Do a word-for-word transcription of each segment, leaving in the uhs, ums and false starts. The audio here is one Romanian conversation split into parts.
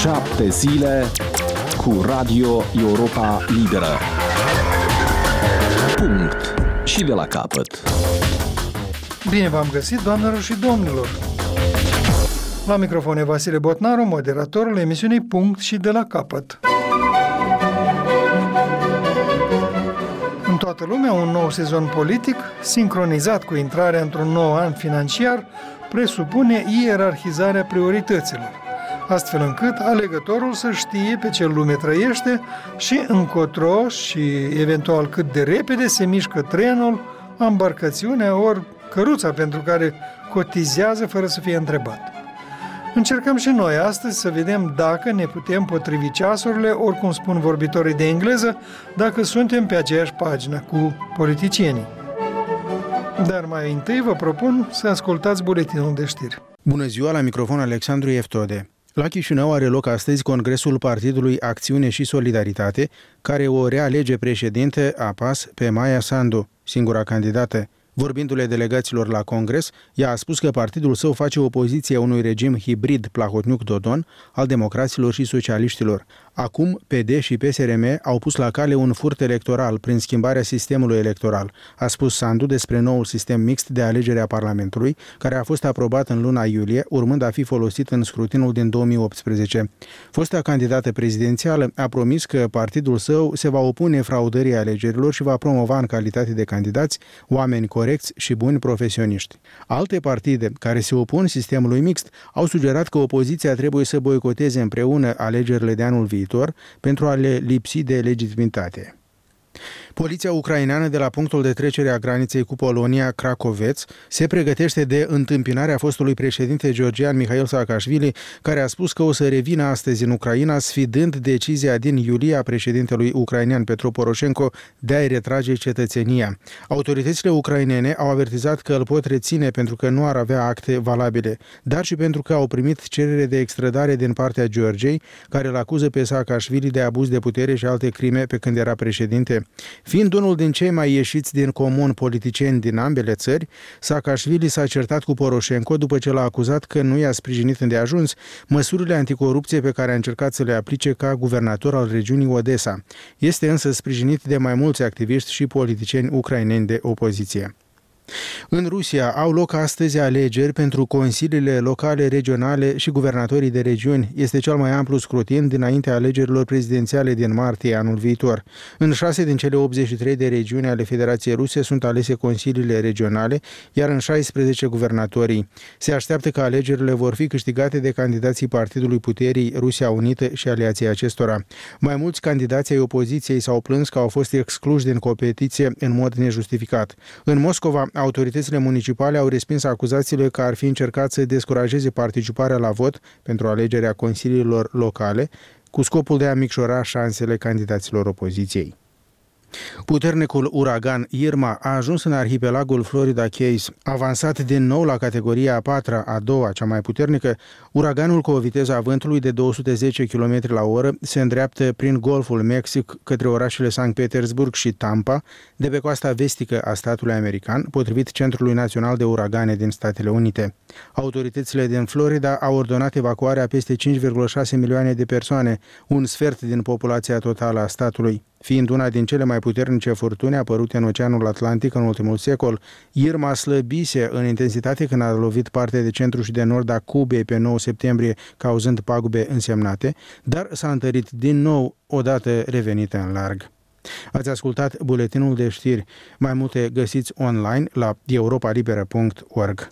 Șapte zile cu Radio Europa Liberă. Punct. Și de la capăt. Bine v-am găsit, doamnelor și domnilor! La microfon e Vasile Botnaru, moderatorul emisiunii Punct și de la capăt. În toată lumea, un nou sezon politic, sincronizat cu intrarea într-un nou an financiar, presupune ierarhizarea priorităților, astfel încât alegătorul să știe pe ce lume trăiește și încotro și eventual cât de repede se mișcă trenul, ambarcațiunea ori căruța pentru care cotizează fără să fie întrebat. Încercăm și noi astăzi să vedem dacă ne putem potrivi ceasurile, ori cum spun vorbitorii de engleză, dacă suntem pe aceeași pagină cu politicienii. Dar mai întâi vă propun să ascultați buletinul de știri. Bună ziua, la microfon Alexandru Eftode. La Chișinău are loc astăzi Congresul Partidului Acțiune și Solidaritate, care o realege președinte a P A S pe Maia Sandu, singura candidată. Vorbindu-le delegaților la Congres, ea a spus că partidul său face opoziție unui regim hibrid Plahotniuc-Dodon al democraților și socialiștilor. Acum, P D și P S R M au pus la cale un furt electoral prin schimbarea sistemului electoral, a spus Sandu despre noul sistem mixt de alegere a Parlamentului, care a fost aprobat în luna iulie, urmând a fi folosit în scrutinul din două mii optsprezece. Fosta candidată prezidențială a promis că partidul său se va opune fraudării alegerilor și va promova în calitate de candidați oameni corecți și buni profesioniști. Alte partide care se opun sistemului mixt au sugerat că opoziția trebuie să boicoteze împreună alegerile de anul viitor pentru a le lipsi de legitimitate. Poliția ucraineană de la punctul de trecere a graniței cu Polonia, Cracoveț, se pregătește de întâmpinarea fostului președinte georgian Mihail Saakashvili, care a spus că o să revină astăzi în Ucraina, sfidând decizia din iulie a președintelui ucrainean Petro Poroșenko de a-i retrage cetățenia. Autoritățile ucrainene au avertizat că îl pot reține pentru că nu ar avea acte valabile, dar și pentru că au primit cerere de extradare din partea Georgiei, care îl acuză pe Saakashvili de abuz de putere și alte crime pe când era președinte. Fiind unul din cei mai ieșiți din comun politicieni din ambele țări, Saakashvili s-a certat cu Poroșenko după ce l-a acuzat că nu i-a sprijinit îndeajuns măsurile anticorupție pe care a încercat să le aplice ca guvernator al regiunii Odessa. Este însă sprijinit de mai mulți activiști și politicieni ucraineni de opoziție. În Rusia au loc astăzi alegeri pentru consiliile locale, regionale și guvernatorii de regiuni. Este cel mai amplu scrutin dinaintea alegerilor prezidențiale din martie anul viitor. În șase din cele optzeci și trei de regiuni ale Federației Ruse sunt alese consiliile regionale, iar în șaisprezece guvernatorii. Se așteaptă că alegerile vor fi câștigate de candidații Partidului Puterii Rusia Unită și aliații acestora. Mai mulți candidați ai opoziției s-au plâns că au fost excluși din competiție în mod nejustificat. În Moscova, autoritățile municipale au respins acuzațiile că ar fi încercat să descurajeze participarea la vot pentru alegerea consiliilor locale, cu scopul de a micșora șansele candidaților opoziției. Puternicul uragan Irma a ajuns în arhipelagul Florida Keys. Avansat din nou la categoria a patra, a doua, cea mai puternică, uraganul cu o viteză a vântului de două sute zece kilometri la oră se îndreaptă prin Golful Mexic către orașele Sankt Petersburg și Tampa, de pe coasta vestică a statului american, potrivit Centrului Național de Uragane din Statele Unite. Autoritățile din Florida au ordonat evacuarea peste cinci virgulă șase milioane de persoane, un sfert din populația totală a statului. Fiind una din cele mai puternice furtuni apărute în Oceanul Atlantic în ultimul secol, Irma slăbise în intensitate când a lovit partea de centru și de nord a Cubei pe nouă septembrie, cauzând pagube însemnate, dar s-a întărit din nou odată revenită în larg. Ați ascultat buletinul de știri. Mai multe găsiți online la europa liberă punct org.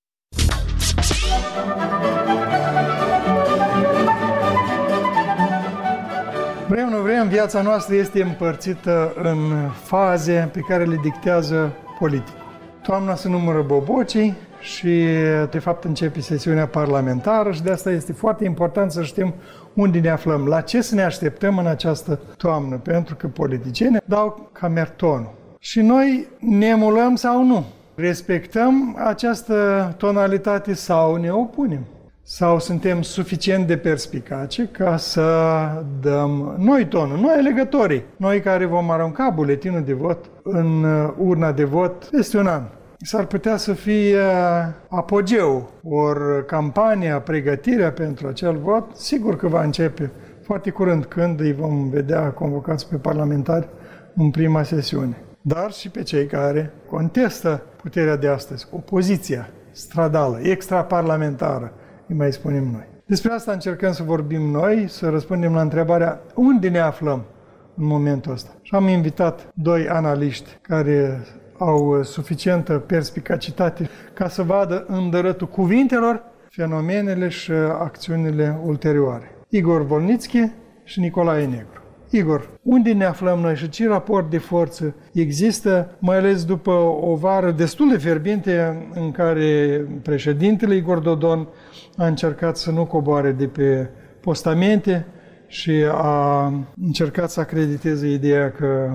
Vrem, nu vrem, viața noastră este împărțită în faze pe care le dictează politicul. Toamna se numără bobocii și, de fapt, începe sesiunea parlamentară și de asta este foarte important să știm unde ne aflăm, la ce să ne așteptăm în această toamnă, pentru că politicienii dau camertonul. Și noi ne emulăm sau nu, respectăm această tonalitate sau ne opunem. Sau suntem suficient de perspicace ca să dăm noi tonul, noi alegătorii, noi care vom arunca buletinul de vot în urna de vot peste un an. s-ar putea să fie apogeu, ori campania, pregătirea pentru acel vot, sigur că va începe foarte curând, când îi vom vedea convocați pe parlamentari în prima sesiune. Dar și pe cei care contestă puterea de astăzi, opoziția stradală, extraparlamentară, îi mai spunem noi. Despre asta încercăm să vorbim noi, să răspundem la întrebarea unde ne aflăm în momentul ăsta. Și am invitat doi analiști care au suficientă perspicacitate ca să vadă în dărătul cuvintelor fenomenele și acțiunile ulterioare. Igor Volnițchi și Nicolae Negru. Igor, unde ne aflăm noi și ce raport de forță există, mai ales după o vară destul de fierbinte în care președintele Igor Dodon a încercat să nu coboare de pe postamente și a încercat să acrediteze ideea că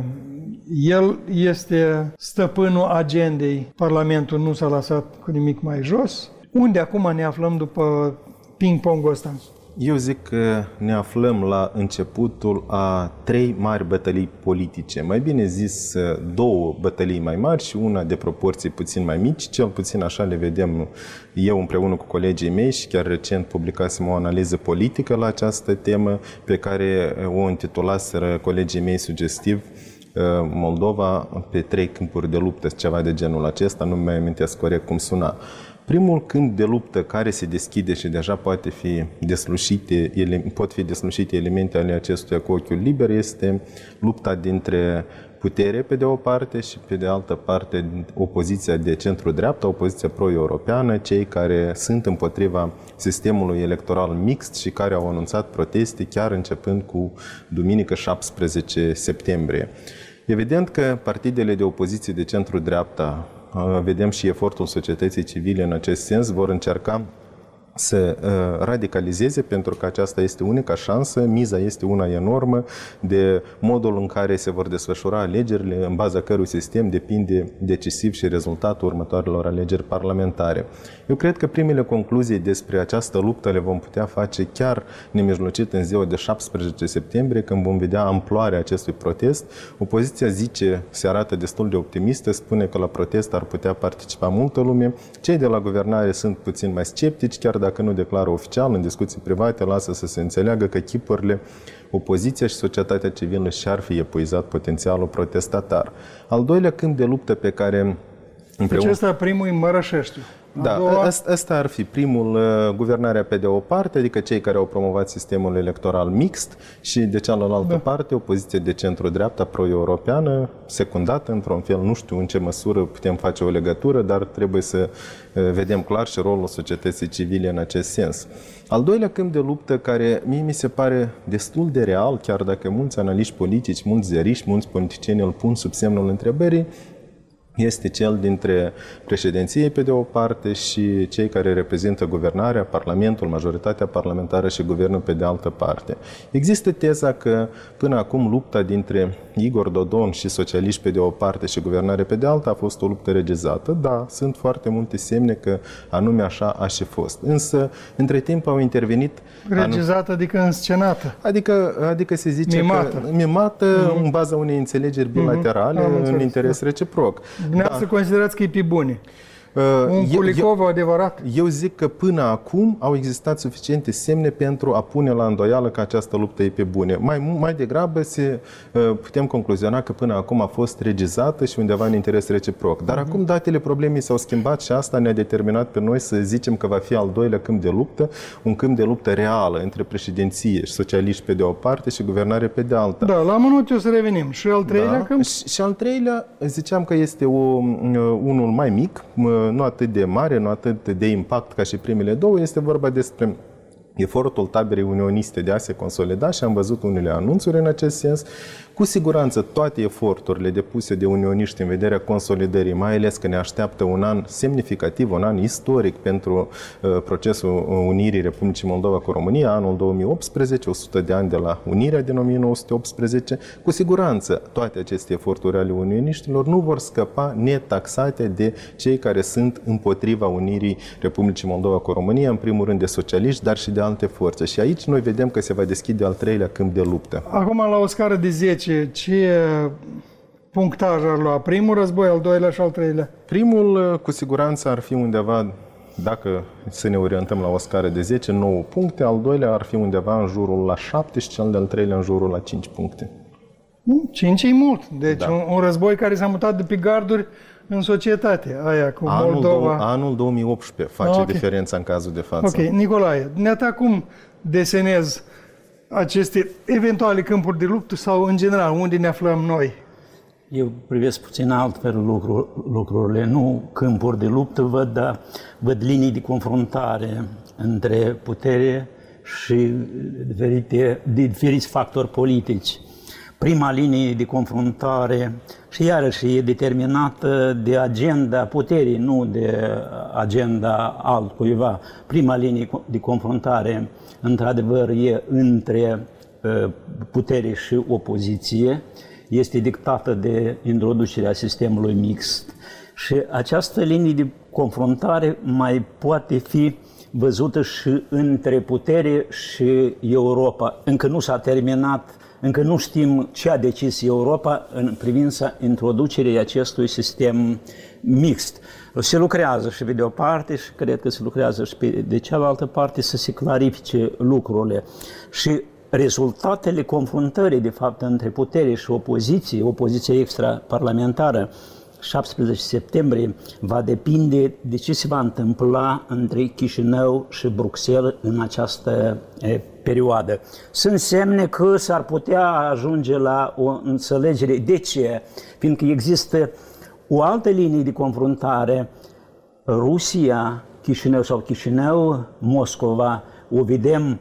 el este stăpânul agendei, Parlamentul nu s-a lăsat cu nimic mai jos. Unde acum ne aflăm după ping-pongul ăsta? Eu zic că ne aflăm la începutul a trei mari bătălii politice. Mai bine zis, două bătălii mai mari și una de proporții puțin mai mici. Cel puțin așa le vedem eu împreună cu colegii mei și chiar recent publicasem o analiză politică la această temă pe care o intitulaseră colegii mei sugestiv Moldova pe trei câmpuri de luptă, ceva de genul acesta, nu mai amintesc corect cum suna. Primul câmp de luptă care se deschide și deja poate fi deslușite, pot fi deslușite elemente ale acestuia cu ochiul liber este lupta dintre putere pe de o parte și pe de altă parte opoziția de centru-dreapta, opoziția pro-europeană, cei care sunt împotriva sistemului electoral mixt și care au anunțat proteste chiar începând cu duminică șaptesprezece septembrie. Evident că partidele de opoziție de centru-dreapta, vedem și efortul societății civile în acest sens, vor încerca să radicalizeze, pentru că aceasta este unica șansă, miza este una enormă de modul în care se vor desfășura alegerile, în baza cărui sistem depinde decisiv și rezultatul următoarelor alegeri parlamentare. Eu cred că primele concluzii despre această luptă le vom putea face chiar nemijlocit în ziua de șaptesprezece septembrie, când vom vedea amploarea acestui protest. Opoziția zice, se arată destul de optimistă, spune că la protest ar putea participa multă lume. Cei de la guvernare sunt puțin mai sceptici, chiar dacă nu declară oficial, în discuții private, lasă să se înțeleagă că chipurile, opoziția și societatea civilă și-ar fi epuizat potențialul protestatar. Al doilea câmp de luptă pe care împreună... Deci ăsta primul în Mărășeștiu. Da, ăsta ar fi primul, guvernarea pe de o parte, adică cei care au promovat sistemul electoral mixt, și de cealaltă da. parte opoziția de centru-dreapta pro-europeană, secundată într-un fel, nu știu în ce măsură putem face o legătură, dar trebuie să vedem clar și rolul societății civile în acest sens. Al doilea câmp de luptă, care mie mi se pare destul de real, chiar dacă mulți analiști politici, mulți ziariști, mulți politicieni îl pun sub semnul întrebării, este cel dintre președinție pe de o parte și cei care reprezintă guvernarea, Parlamentul, majoritatea parlamentară și guvernul pe de altă parte. Există teza că până acum lupta dintre Igor Dodon și socialiști pe de o parte și guvernare pe de alta a fost o luptă regizată. Da, sunt foarte multe semne că anume așa a și fost. Însă, între timp au intervenit... Regizată, anu... adică înscenată. Adică, adică se zice mimată. că mimată mm-hmm. în baza unei înțelegeri bilaterale mm-hmm. în interes reciproc. Dumneavoastră da. considerați că e pe bune. Un Kulikov adevărat? Eu zic că până acum au existat suficiente semne pentru a pune la îndoială că această luptă e pe bune. Mai, mai degrabă se, putem concluziona că până acum a fost regizată și undeva în interes reciproc. Dar uh-huh. acum datele problemei s-au schimbat și asta ne-a determinat pe noi să zicem că va fi al doilea câmp de luptă, un câmp de luptă reală între președinție și socialiști pe de o parte și guvernare pe de alta. Da, la minut o să revenim. Și al treilea da. câmp? Și, și al treilea, ziceam că este o, unul mai mic, nu atât de mare, nu atât de impact ca și primele două, este vorba despre efortul taberei unioniste de a se consolida și am văzut unele anunțuri în acest sens. Cu siguranță toate eforturile depuse de unioniști în vederea consolidării, mai ales că ne așteaptă un an semnificativ, un an istoric pentru uh, procesul unirii Republicii Moldova cu România, anul două mii optsprezece, o sută de ani de la unirea din o mie nouă sute optsprezece, cu siguranță toate aceste eforturi ale unioniștilor nu vor scăpa netaxate de cei care sunt împotriva unirii Republicii Moldova cu România, în primul rând de socialiști, dar și de alte forțe. Și aici noi vedem că se va deschide al treilea câmp de luptă. Acum, la o scară de zece, ce punctaj ar lua primul război, al doilea și al treilea? Primul, cu siguranță, ar fi undeva, dacă să ne orientăm la o scară de zece, nouă puncte, al doilea ar fi undeva în jurul la șapte și cel de-al treilea în jurul la cinci puncte. cinci e mult. Deci Da. un, un război care s-a mutat de pe garduri în societate. Aia cu Anul, Moldova. dou- anul două mii optsprezece face Ah, ok. diferența în cazul de față. Ok, Nicolae, dumneata cum desenezi aceste eventuale câmpuri de luptă sau, în general, unde ne aflăm noi? Eu privesc puțin altfel lucru, lucrurile, nu câmpuri de luptă, văd, dar văd linii de confruntare între putere și diferite, diferiți factori politici. Prima linie de confruntare și iarăși e determinată de agenda puterii, nu de agenda altcuiva. Prima linie de confruntare, într-adevăr, e între uh, putere și opoziție, este dictată de introducerea sistemului mixt și această linie de confruntare mai poate fi văzută și între putere și Europa. Încă nu s-a terminat, încă nu știm ce a decis Europa în privința introducerii acestui sistem mixt. Se lucrează și pe de o parte și cred că se lucrează și pe de cealaltă parte să se clarifice lucrurile. Și rezultatele confruntării, de fapt, între putere și opoziție, opoziție extraparlamentară, șaptesprezece septembrie, va depinde de ce se va întâmpla între Chișinău și Bruxelles în această e, perioadă. Sunt semne că s-ar putea ajunge la o înțelegere. De ce? Fiindcă există o altă linie de confruntare, Rusia, Chișinău sau Chișinău, Moscova, o vedem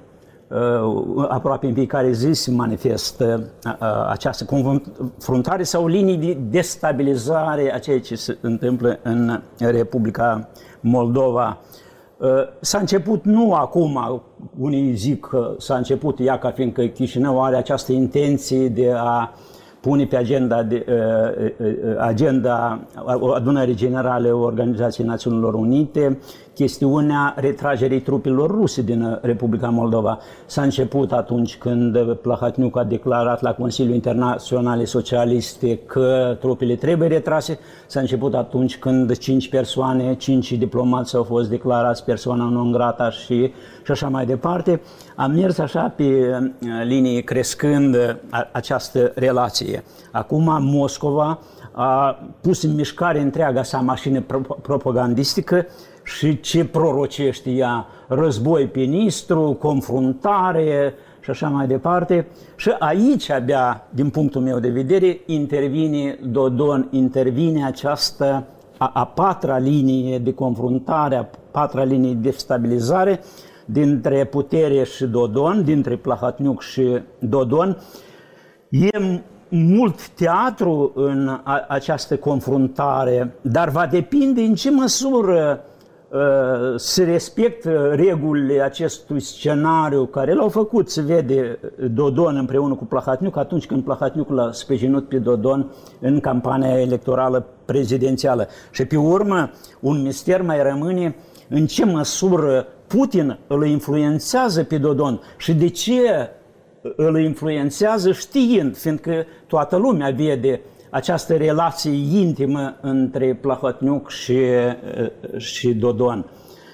uh, aproape în fiecare zi se manifestă uh, această confruntare sau linii de destabilizare a ceea ce se întâmplă în Republica Moldova. Uh, s-a început nu acum, unii zic că s-a început ea ca fiindcă Chișinău are această intenție de a pune pe agenda, de, uh, agenda adunării generale Organizației Națiunilor Unite chestiunea retragerii trupelor ruse din Republica Moldova. S-a început atunci când Plahotniuc a declarat la Consiliul Internațional Socialiste că trupele trebuie retrase. S-a început atunci când cinci persoane, cinci diplomați au fost declarați persoana non grata și, și așa mai departe. Am mers așa pe linie crescând această relație. Acum Moscova a pus în mișcare întreaga sa mașină propagandistică și ce prorocește ea? Război pe Nistru, confruntare și așa mai departe. Și aici abia, din punctul meu de vedere, intervine Dodon, intervine această a, a patra linie de confruntare, a patra linie de stabilizare dintre putere și Dodon, dintre Plahotniuc și Dodon. E mult teatru în a, această confruntare, dar va depinde în ce măsură uh, se respectă regulile acestui scenariu care l-au făcut, se vede, Dodon împreună cu Plahotniuc atunci când Plahotniuc l-a sprijinit pe Dodon în campania electorală prezidențială. Și pe urmă, un mister mai rămâne în ce măsură Putin îl influențează pe Dodon și de ce îl influențează știind, fiindcă toată lumea vede această relație intimă între Plahotniuc și, și Dodon.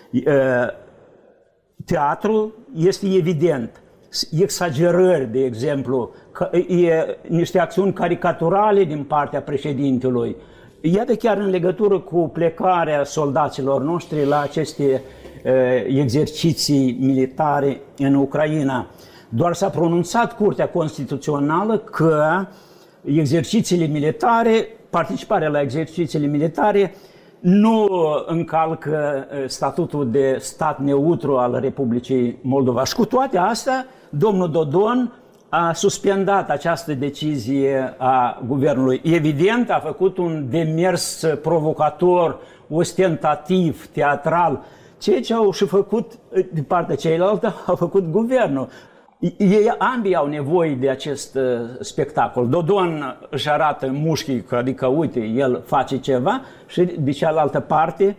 Teatrul este evident. Exagerări, de exemplu, e niște acțiuni caricaturale din partea președintelui. Iată chiar în legătură cu plecarea soldaților noștri la aceste exerciții militare în Ucraina. Doar s-a pronunțat Curtea Constituțională că exercițiile militare, participarea la exercițiile militare nu încalcă statutul de stat neutru al Republicii Moldova. Și cu toate astea, domnul Dodon a suspendat această decizie a guvernului. Evident, a făcut un demers provocator, ostentativ, teatral, ceea ce au și făcut de partea cealaltă, a făcut guvernul. Ei ambii au nevoie de acest uh, spectacol. Dodon își arată mușchii, adică uite, el face ceva și de cealaltă parte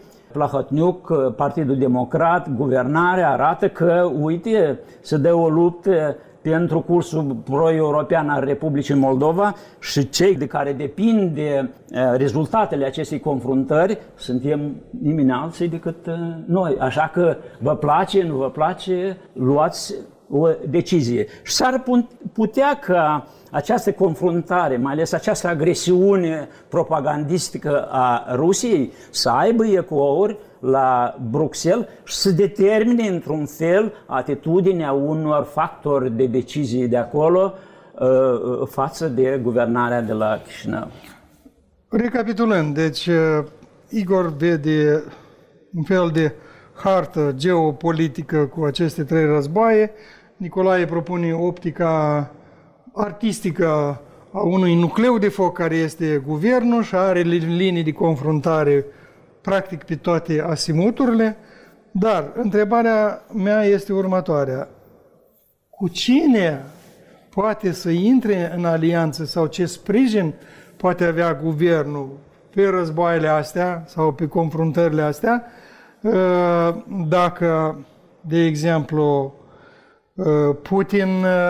Plahotniuc, Partidul Democrat, guvernarea arată că uite, se dă o luptă pentru cursul pro-european al Republicii Moldova și cei de care depinde rezultatele acestei confruntări suntem nimeni alții decât noi. Așa că vă place, nu vă place, luați o decizie. Și s-ar putea ca această confruntare, mai ales această agresiune propagandistică a Rusiei, să aibă ecouri la Bruxelles și să determine într-un fel atitudinea unor factori de decizie de acolo uh, față de guvernarea de la Chișinău. Recapitulând, deci Igor vede un fel de hartă geopolitică cu aceste trei războaie, Nicolae propune optica artistică a unui nucleu de foc care este guvernul și are linii de confruntare practic pe toate asimuturile, dar întrebarea mea este următoarea. Cu cine poate să intre în alianță sau ce sprijin poate avea guvernul pe războaiele astea sau pe confruntările astea dacă, de exemplu, Putin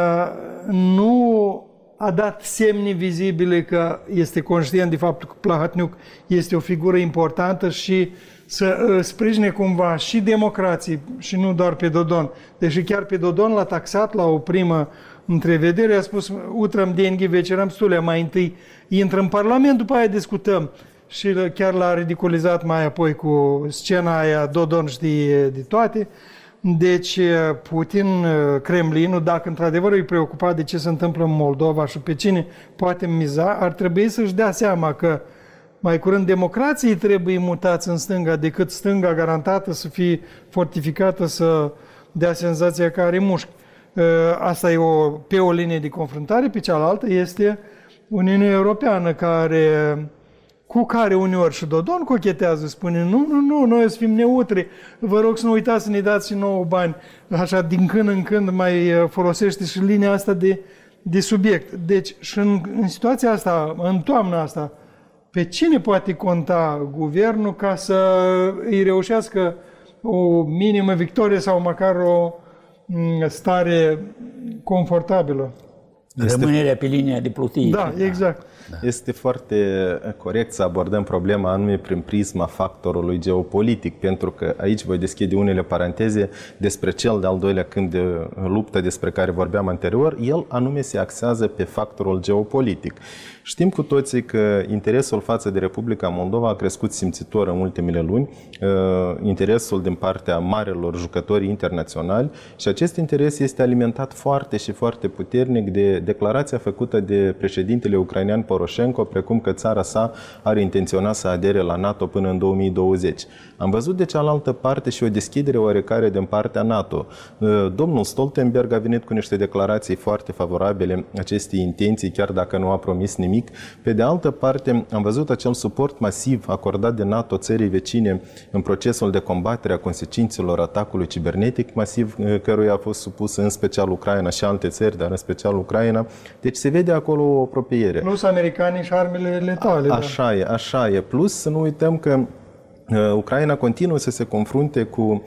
nu a dat semne vizibile că este conștient de faptul că Plahotniuc este o figură importantă și să sprijine cumva și democrații și nu doar pe Dodon. Deși chiar pe Dodon l-a taxat la o primă întrevedere, a spus, utrăm dengi, vecerăm stule, mai întâi intră în Parlament, după aia discutăm. Și chiar l-a ridiculizat mai apoi cu scena aia, Dodon știe de toate. Deci Putin, Kremlinul, dacă într-adevăr e preocupat de ce se întâmplă în Moldova și pe cine poate miza, ar trebui să-și dea seama că mai curând democrației trebuie mutați în stânga decât stânga garantată să fie fortificată, să dea senzația că are mușchi. Asta e o, pe o linie de confruntare, pe cealaltă este Uniunea Europeană, care, cu care uneori și Dodon cochetează, spune nu, nu, nu, noi o să fim neutri, vă rog să nu uitați să ne dați și nouă bani. Așa, din când în când mai folosește și linia asta de, de subiect. Deci, și în, în situația asta, în toamna asta, pe cine poate conta guvernul ca să îi reușească o minimă victorie sau măcar o stare confortabilă? Rămânerea pe linia de plutie. Da, exact. Da. Este foarte corect să abordăm problema anume prin prisma factorului geopolitic, pentru că aici voi deschide unele paranteze despre cel de-al doilea câmp de luptă despre care vorbeam anterior. El anume se axează pe factorul geopolitic. Știm cu toții că interesul față de Republica Moldova a crescut simțitor în ultimele luni, interesul din partea marilor jucători internaționali și acest interes este alimentat foarte și foarte puternic de declarația făcută de președintele ucrainean Poroșenko, precum că țara sa are intenționat să adere la NATO până în două mii douăzeci. Am văzut de cealaltă parte și o deschidere oarecare din partea NATO. Domnul Stoltenberg a venit cu niște declarații foarte favorabile acestei intenții, chiar dacă nu a promis nimic. Pe de altă parte, am văzut acel suport masiv acordat de NATO țării vecine în procesul de combatere a consecințelor atacului cibernetic masiv, căruia a fost supus în special Ucraina și alte țări, dar în special Ucraina. Deci se vede acolo o apropiere. Plus americanii și armele letale. Așa da. e, așa e. Plus să nu uităm că Ucraina continuă să se confrunte cu uh,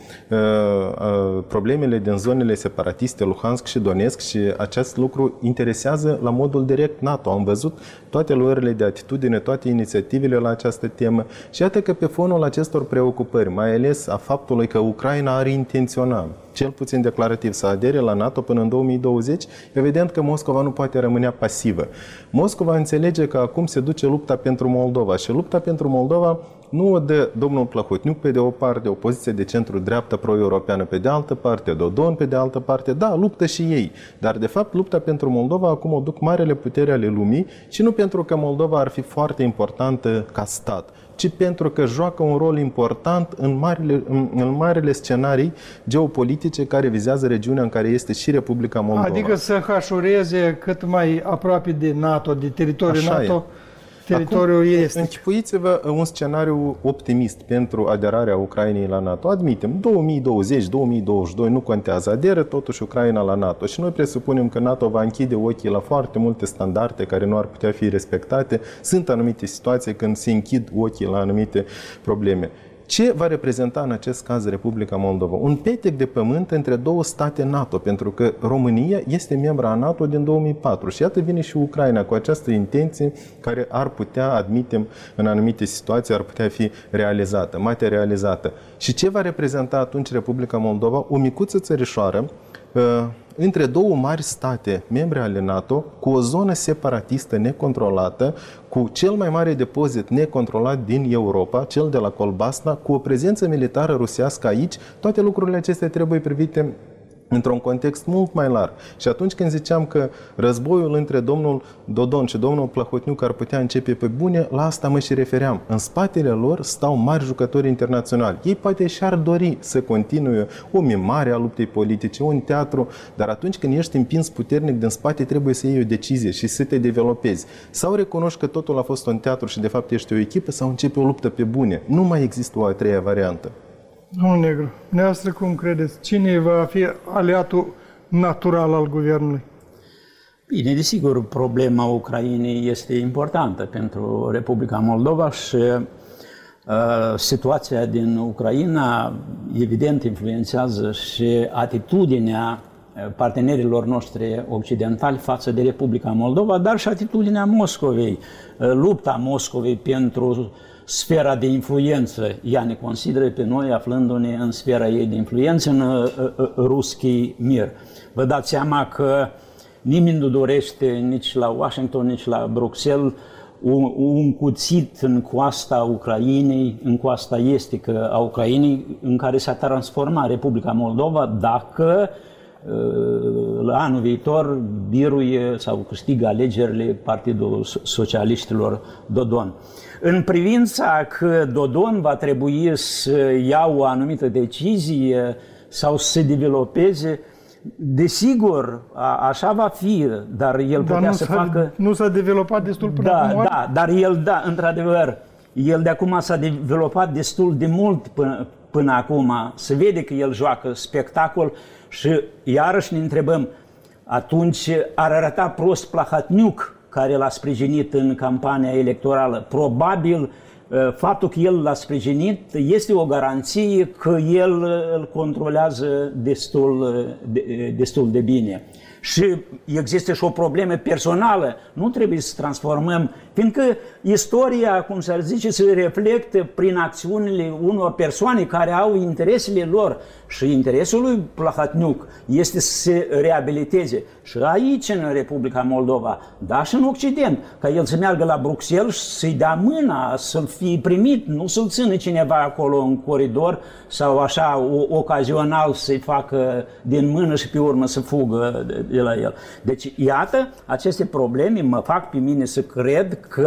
uh, problemele din zonele separatiste Luhansk și Donetsk și acest lucru interesează la modul direct NATO. Am văzut toate luările de atitudine, toate inițiativele la această temă și iată că pe fonul acestor preocupări, mai ales a faptului că Ucraina are intenționat, cel puțin declarativ, să adere la NATO până în două mii douăzeci, evident că Moscova nu poate rămâne pasivă. Moscova înțelege că acum se duce lupta pentru Moldova și lupta pentru Moldova nu o dă domnul Plahotniuc pe de o parte, o poziție de centru-dreaptă pro-europeană pe de altă parte, Dodon pe de altă parte, da, luptă și ei, dar de fapt lupta pentru Moldova acum o duc marele putere ale lumii și nu pentru că Moldova ar fi foarte importantă ca stat, ci pentru că joacă un rol important în marile, în, în marile scenarii geopolitice care vizează regiunea în care este și Republica Moldova. Adică să hașureze cât mai aproape de NATO, de teritoriul Așa NATO, e. teritoriul estic. Închipuiți-vă un scenariu optimist pentru aderarea Ucrainei la NATO. Admitem, două mii douăzeci, două mii douăzeci și doi nu contează, aderă totuși Ucraina la NATO și noi presupunem că NATO va închide ochii la foarte multe standarde care nu ar putea fi respectate. Sunt anumite situații când se închid ochii la anumite probleme. Ce va reprezenta în acest caz Republica Moldova? Un petec de pământ între două state NATO, pentru că România este membra a NATO din două mii patru și iată vine și Ucraina cu această intenție care ar putea, admitem, în anumite situații, ar putea fi realizată, materializată. Și ce va reprezenta atunci Republica Moldova? O micuță țărișoară între două mari state membre ale NATO, cu o zonă separatistă necontrolată, cu cel mai mare depozit necontrolat din Europa, cel de la Colbasna, cu o prezență militară rusească aici. Toate lucrurile acestea trebuie privite într-un context mult mai larg. Și atunci când ziceam că războiul între domnul Dodon și domnul Plahotniuc ar putea începe pe bune, la asta mă și refeream. În spatele lor stau mari jucători internaționali. Ei poate și-ar dori să continue o mimare a luptei politice, un teatru, dar atunci când ești împins puternic din spate, trebuie să iei o decizie și să te developezi. Sau recunoști că totul a fost un teatru și de fapt ești o echipă, sau începe o luptă pe bune. Nu mai există o a treia variantă. Domnul Negru, dumneavoastră cum credeți? Cine va fi aliatul natural al guvernului? Bine, desigur, problema Ucrainei este importantă pentru Republica Moldova și uh, situația din Ucraina evident influențează și atitudinea partenerilor noștri occidentali față de Republica Moldova, dar și atitudinea Moscovei, lupta Moscovei pentru sfera de influență. Ea ne consideră pe noi aflându-ne în sfera ei de influență, în uh, uh, ruski mir. Vă dați seama că nimeni nu dorește nici la Washington, nici la Bruxelles un, un cuțit în coasta Ucrainei, în coasta estică a Ucrainei, în care s-a transformat Republica Moldova dacă la anul viitor biruie sau câștigă alegerile Partidul Socialiștilor Dodon. În privința că Dodon va trebui să ia o anumită decizie sau să se developeze, desigur, a, așa va fi, dar el dar putea nu să s-a, facă... Nu s-a dezvoltat destul până da, acum? Da, dar el, da, într-adevăr, el de acum s-a dezvoltat destul de mult până, până acum. Se vede că el joacă spectacol și iarăși ne întrebăm, atunci ar arăta prost Plahotniuc, care l-a sprijinit în campania electorală. Probabil faptul că el l-a sprijinit este o garanție că el îl controlează destul de, destul de bine. Și există și o problemă personală. Nu trebuie să transformăm, fiindcă istoria, cum s-ar zice, se reflectă prin acțiunile unor persoane care au interesele lor. Și interesul lui Plahotniuc este să se reabiliteze. Și aici, în Republica Moldova, dar și în Occident, ca el să meargă la Bruxelles și să-i dea mâna, să-l fie primit, nu să-l țină cineva acolo în coridor sau așa o, ocazional să-i facă din mână și pe urmă să fugă de, de la el. Deci, iată, aceste probleme mă fac pe mine să cred că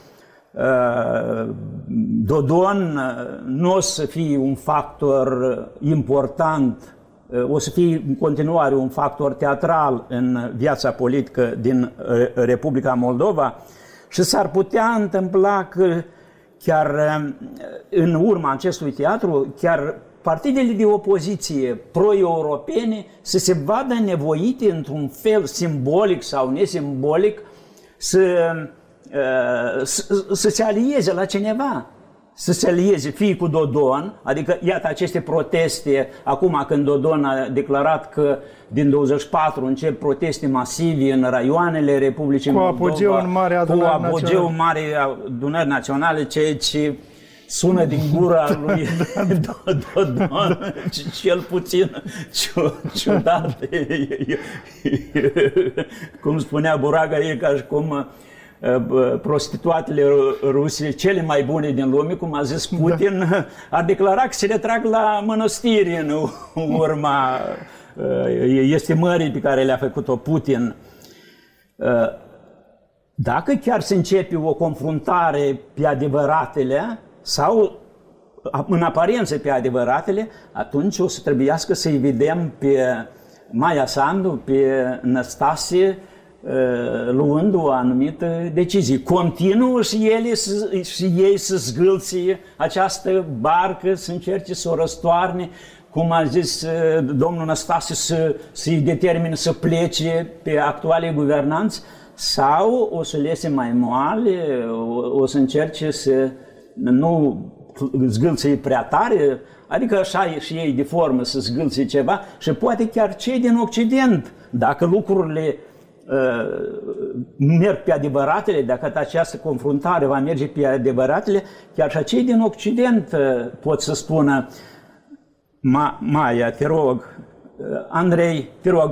Dodon nu o să fie un factor important, o să fie în continuare un factor teatral în viața politică din Republica Moldova și s-ar putea întâmpla că chiar în urma acestui teatru, chiar partidele de opoziție pro-europene să se vadă nevoite într-un fel simbolic sau nesimbolic să Să, să se alieze la cineva, să se alieze fie cu Dodon, adică iată aceste proteste, acum când Dodon a declarat că din douăzeci și patru încep proteste masive în raioanele Republicii cu Moldova, apogeu în mare adunări cu apogeu mare adunări naționale, ceea ce sună din gura lui Dodon, cel puțin ciudat. Cum spunea Buraga, e ca și cum prostituatele ruse cele mai bune din lume, cum a zis Putin, da. A declarat că se retrag la mănăstiri în urma estimării pe care le-a făcut-o Putin. Dacă chiar se începe o confruntare pe adevăratele sau în aparență pe adevăratele, atunci o să trebuiască să-i vedem pe Maia Sandu, pe Năstase, luând o anumită decizie. Continuă și, ele, și ei să zgâlție această barcă, să încerce să o răstoarne, cum a zis domnul Năstase, să, să-i determine să plece pe actualii guvernanți, sau o să le iese mai moale, o, o să încerce să nu zgâlție prea tare, adică așa e și ei de formă să zgâlție ceva și poate chiar cei din Occident, dacă lucrurile uh, merg pe adevăratele, dacă această confruntare va merge pe adevăratele, chiar și cei din Occident uh, pot să spună Ma, Maia, te rog, Andrei, te rog,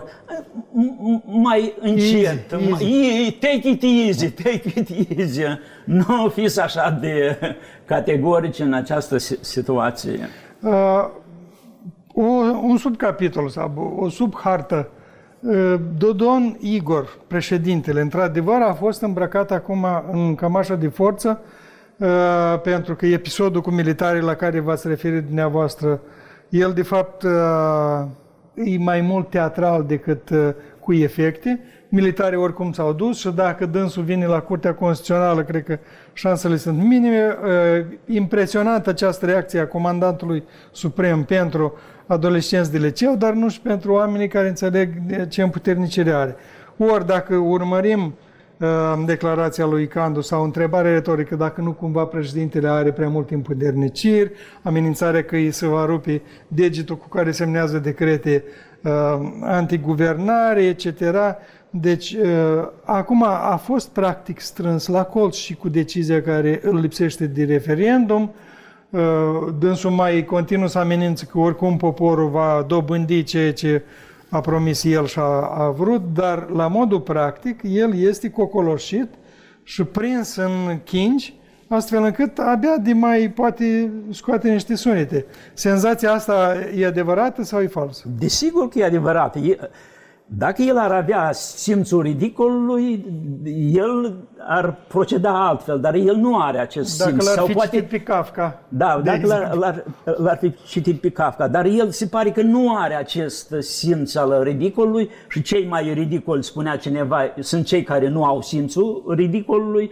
mai încet, easy, easy. take it easy, take it easy, nu fiți așa de categorici în această situație. Uh, o, un subcapitol sau o subhartă. Uh, Dodon Igor, președintele, într-adevăr a fost îmbrăcat acum în cămașa de forță uh, pentru că episodul cu militarii la care v-ați referit dumneavoastră, el de fapt uh, e mai mult teatral decât uh, cu efecte. Militarii oricum s-au dus și dacă dânsul vine la Curtea Constituțională, cred că șansele sunt minime. Uh, impresionantă această reacție a Comandantului Suprem pentru adolescenți de liceu, dar nu și pentru oamenii care înțeleg ce împuternicire are. Ori dacă urmărim uh, declarația lui Candu sau întrebarea retorică dacă nu cumva președintele are prea mult împuterniciri, amenințarea că îi se va rupe degetul cu care semnează decrete uh, antiguvernare, et cetera. Deci, uh, acum a fost practic strâns la colț și cu decizia care îl lipsește de referendum. Uh, dânsul mai continuă să amenință că oricum poporul va dobândi ceea ce a promis el și a, a vrut, dar la modul practic el este cocoloșit și prins în chingi, astfel încât abia de mai poate scoate niște sunete. Senzația asta e adevărată sau e falsă? Desigur că e adevărată. Dacă el ar avea simțul ridicolului, el ar proceda altfel, dar el nu are acest dacă simț. Dacă l-ar sau fi poate... citit pe Kafka. Da, dacă l-ar, l-ar fi citit pe Kafka, dar el se pare că nu are acest simț al ridicolului și cei mai ridicoli, spunea cineva, sunt cei care nu au simțul ridicolului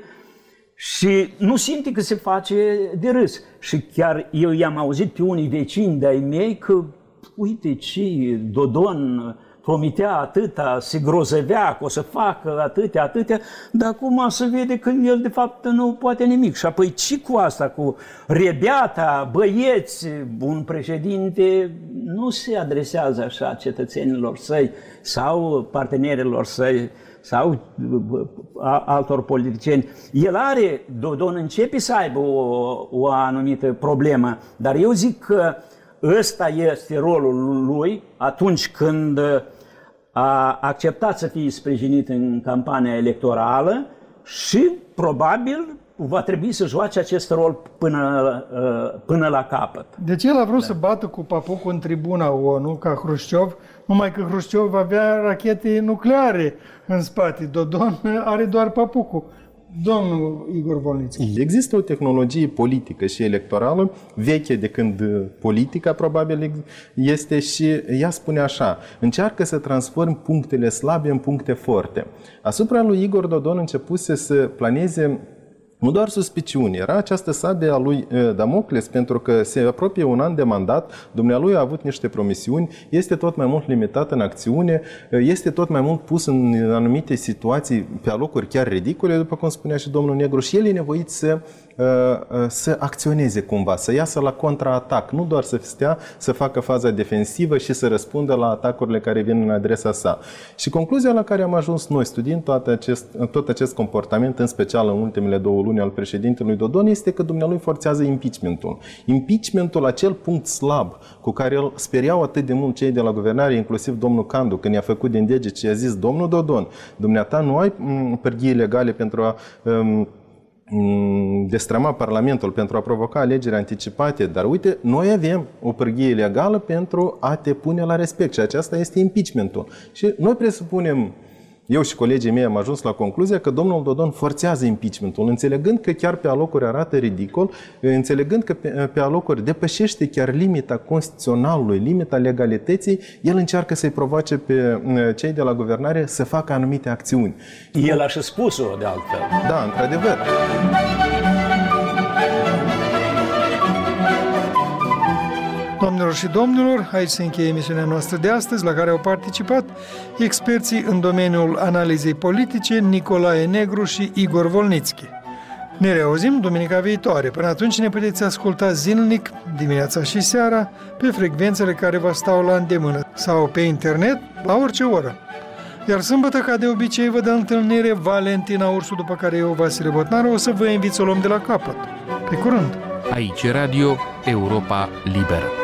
și nu simte că se face de râs. Și chiar eu i-am auzit pe unii vecini de-ai mei că, uite ce, Dodon promitea atâta, se grozăvea că o să facă atâtea, atâtea, dar acum se vede că el de fapt nu poate nimic. Și apoi ce cu asta, cu rebeata, băieți, un președinte nu se adresează așa cetățenilor săi sau partenerilor săi sau altor politicieni. El are, Dodon începe să aibă o, o anumită problemă, dar eu zic că ăsta este rolul lui atunci când a acceptat să fie sprijinit în campania electorală și probabil va trebui să joace acest rol până, până la capăt. Deci el a vrut da. să bată cu papucul în tribuna O N U ca Hrușciov, numai că Hrușciov avea rachete nucleare în spate. Dodon are doar papucul. Domnul Igor Volnițchi. Există o tehnologie politică și electorală veche de când politica probabil este și ea spune așa: încearcă să transform punctele slabe în puncte forte. Asupra lui Igor Dodon începuse să planeze nu doar suspiciuni, era această sabie a lui Damocles, pentru că se apropie un an de mandat, dumnealui a avut niște promisiuni, este tot mai mult limitat în acțiune, este tot mai mult pus în anumite situații, pe alocuri chiar ridicole, după cum spunea și domnul Negru, și el e nevoit să, să acționeze cumva, să iasă la contraatac, nu doar să stea, să facă faza defensivă și să răspundă la atacurile care vin în adresa sa. Și concluzia la care am ajuns noi, studiind tot acest, tot acest comportament, în special în ultimele două luni al președintelui Dodon, este că dumnealui forțează impeachmentul. Impeachmentul, acel punct slab cu care îl speriau atât de mult cei de la guvernare, inclusiv domnul Candu, când i-a făcut din deget și i-a zis: domnul Dodon, dumneata nu ai pârghii legale pentru a um, destrăma Parlamentul, pentru a provoca alegeri anticipate, dar uite, noi avem o pârghie legală pentru a te pune la respect și aceasta este impeachmentul. Și noi presupunem, eu și colegii mei am ajuns la concluzia că domnul Dodon forțează impeachmentul, înțelegând că chiar pe alocuri arată ridicol, înțelegând că pe, pe alocuri depășește chiar limita constituționalului, limita legalității, el încearcă să-i provoace pe cei de la guvernare să facă anumite acțiuni. El a și spus-o de altfel. Da, într-adevăr. Doamnelor și domnilor, aici se încheie emisiunea noastră de astăzi, la care au participat experții în domeniul analizei politice Nicolae Negru și Igor Volnițchi. Ne reauzim duminica viitoare. Până atunci ne puteți asculta zilnic, dimineața și seara, pe frecvențele care vă stau la îndemână sau pe internet, la orice oră. Iar sâmbătă, ca de obicei, vă dă întâlnire Valentina Ursu, după care eu, Vasile Botnaru, o să vă invit să o luăm de la capăt. Pe curând! Aici Radio Europa Liberă.